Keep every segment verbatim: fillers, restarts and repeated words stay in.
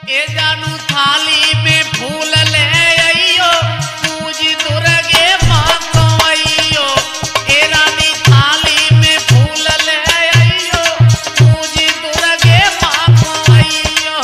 ए जानू थाली में फूल ले आइयो पूजी दुर्गे माँ को आइयो। ए रानी थाली में फूल ले आइयो पूजी दुर्गे माँ को आइयो।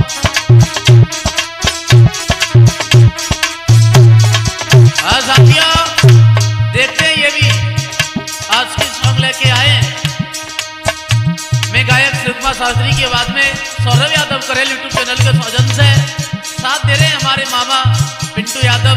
हाँ साथियों, देखते हैं ये भी आज की सॉन्ग लेके आए। मैं गायक शिवकुमार शास्त्री की आवाज में सौरभ यादव करेल यूट्यूब चैनल के सौजन से साथ दे रहे हैं हमारे मामा पिंटू यादव।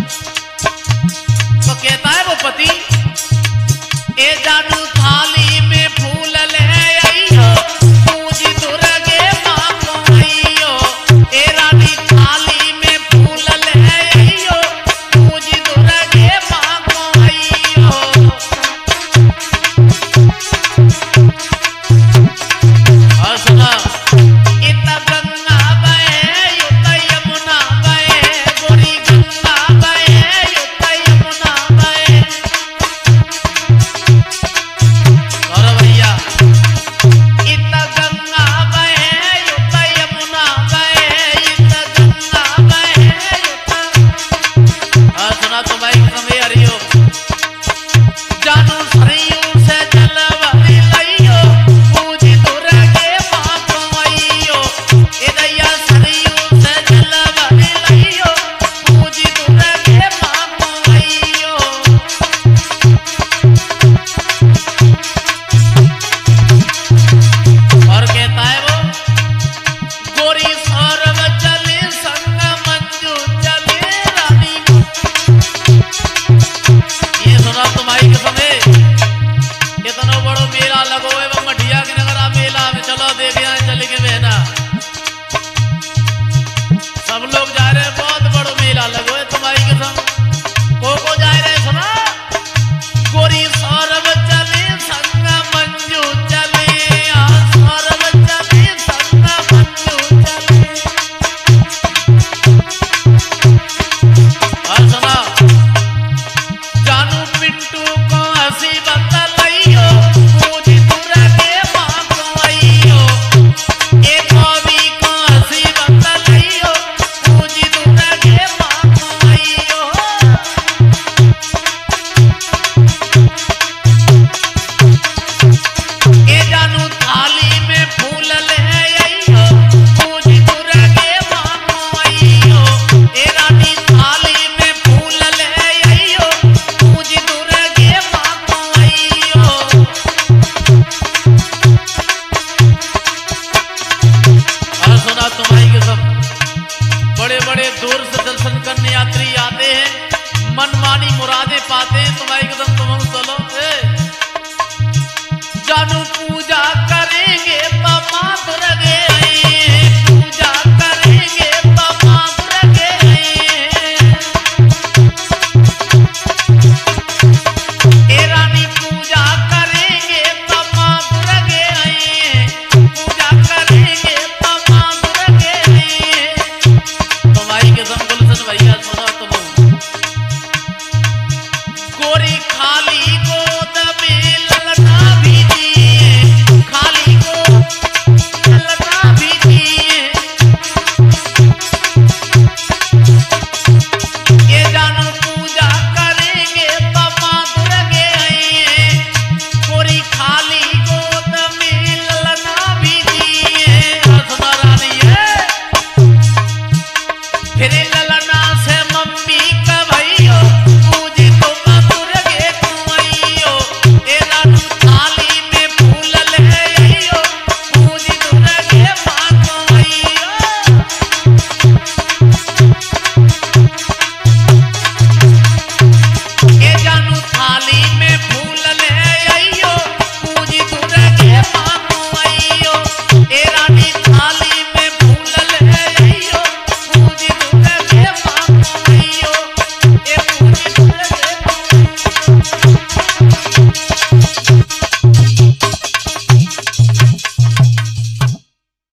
तो कहता है वो पति, ए जानू थाली में फूल ले आइयो पूजी दुर्गे माँ को आइयो। ए रानी थाली में फूल ले आइयो पूजी दुर्गे माँ को आइयो। और सुना, इतना गंगा बहे युता यमुना बहे, गोरी गंगा बहे युता यमुना बहे। और भैया इतना गंगा बहे युता यमुना बहे, इतना गंगा बहे युता। और सुना तो भाई समय हरियो, जानू सरयू से जल भरी लइयो पूजी दुर्गे माँ को आइयो। ए दैया सरयू से जल भरी लइयो पूजी दुर्गे माँ को आइयो। और कहता है वो, गोरी सौरभ चले संग मंजू चले रानी। ये सुना तुम्हारी कसम है, इतना बड़ो मेला लगो है वो मठिया के नगरा मेला में। चलो देखे आए चले के बहना, सब लोग जा रहे हैं, बहुत बड़ो मेला लगो है तुम्हारी कसम। को को जा रहे सुना, गोरी सौरभ चले संग मंजू चले, हाँ सौरभ चले संग मंजू चले। और सुना, जानू पिंटू को हंसी बतलाइयो पूजी दुर्गे माँ को आइयो। ए कवि को हंसी बतलाइयो पूजी दुर्गे माँ को आइयो। ए जानू थाली में फूल ले आइयो पूजी दुर्गे माँ को आइयो। ए रानी थाली में फूल ले आइयो पूजी दुर्गे माँ को आइयो। और सुना तुम्हारी कसम, बड़े बड़े दूर से दर्शन करने यात्री आते हैं, मनमानी मुरादे पाते हैं। तुम्हारी कसम तुम चलो ए जानू